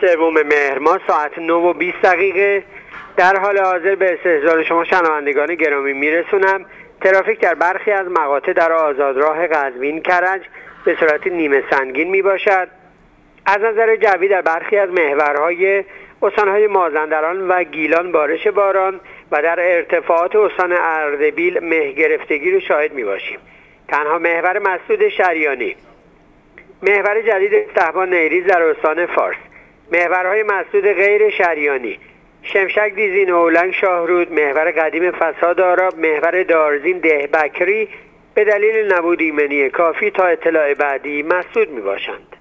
3 مهر ماه ساعت 9:20 در حال حاضر به استحضار شما شنوندگان گرامی میرسونم. ترافیک در برخی از مقاطع در آزادراه قزوین کرج به صورت نیمه سنگین می باشد. از نظر جوی در برخی از محورهای استانهای مازندران و گیلان بارش باران و در ارتفاعات استان اردبیل مه گرفتگی رو شاهد می باشیم. تنها محور مسدود شریانی، محور جدید استحبان نیریز در استان فارس، محورهای مسدود غیر شریانی شمشک دیزین اولنگ شاهرود، محور قدیم فساد آراب، محور دارزین ده بکری به دلیل نبود ایمنی کافی تا اطلاع بعدی مسدود می باشند.